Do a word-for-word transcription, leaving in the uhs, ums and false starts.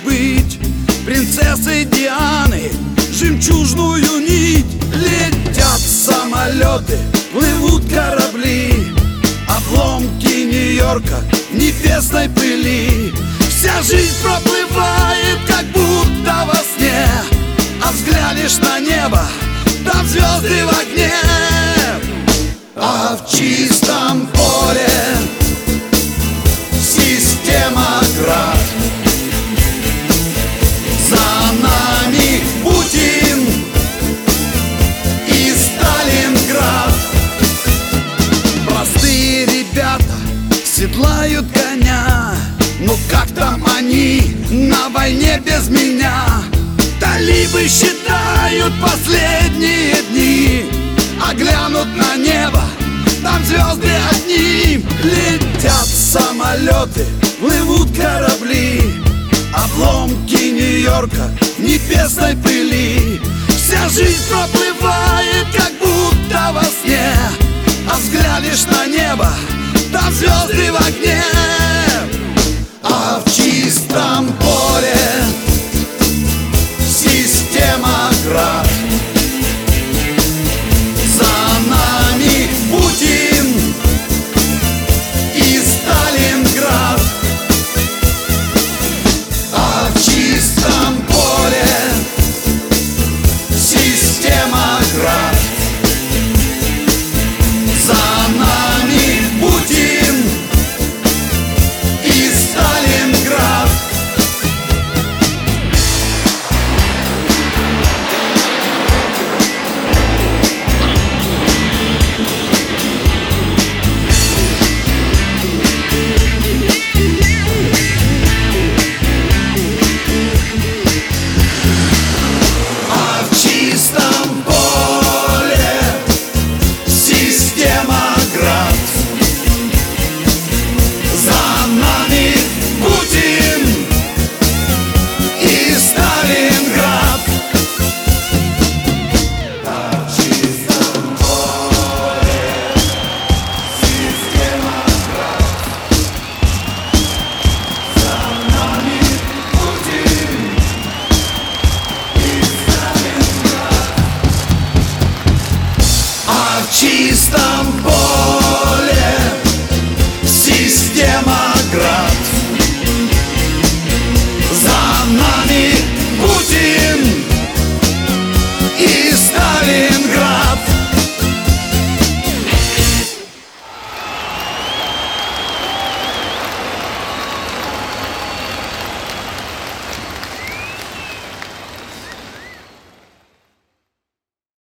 быть принцессой Дианы, жемчужную нить. Летят самолеты, плывут корабли, обломки Нью-Йорка в небесной пыли. Вся жизнь проплывает, как будто во сне, а взглянешь на небо, там звезды в огне. А в чистом поле система град, за нами Путин и Сталинград. Простые ребята седлают коня, ну как там они на войне без меня? Талибы считают последние дни, а глянут на небо, там звезды одни. Летят самолеты, плывут корабли, обломки Нью-Йорка в небесной пыли. Вся жизнь проплывает, как будто во сне, а взглянешь на небо, там звезды в огне. А в чистом поле система град, за нами Путин и Сталинград. А в чистом поле система град, за нами Путин и Сталинград. Сталин.